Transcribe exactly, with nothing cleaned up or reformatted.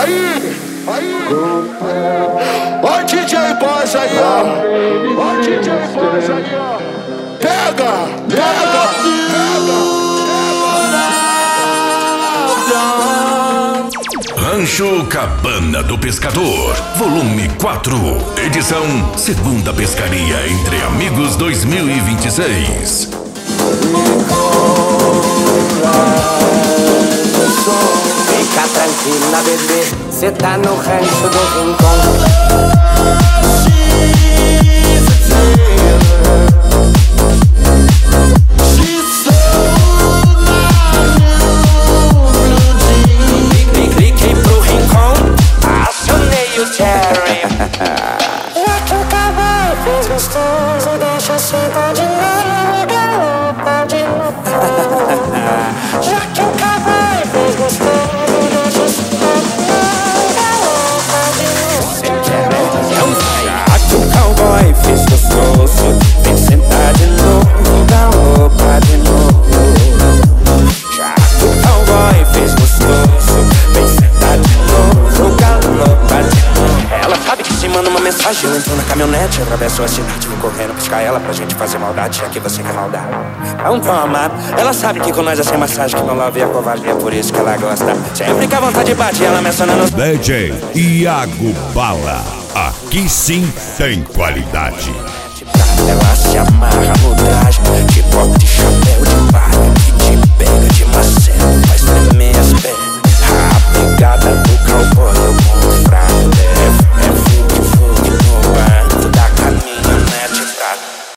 Aí, aí. Ó o D J Boss aí, ó. Ó o D J Boss aí, ó. Pega, pega, pega. Rancho Cabana do Pescador, volume quatro, edição Segunda Pescaria entre Amigos dois mil e vinte e seis. Fica tranquila, bebê, cê tá no rancho do Rincão. Cliquei pro Rincão, acionei o Terry. Já que o cavalo fez gostoso, deixa sentar de novo, galopa de novo. Já que o cavalo fez gostoso, deixa sentar de novo, galopa de novo. Já que o cowboy fez gostoso, vem sentar de novo, galopa de novo. Já que o cowboy fez gostoso, vem sentar de novo, galopa de novo. Ela sabe que se manda uma mensagem, eu entro na caminhonete, atravesso a cidade, vou correndo buscar ela pra gente fazer maldade, já que você quer maldade. Então toma, ela sabe que com nós é sem massagem, que meu love é covarde, é por isso que ela gosta. Sempre que a vontade bate, ela menciona nos... D J Iago Bala, aqui sim tem qualidade. Ela se amarra no traje.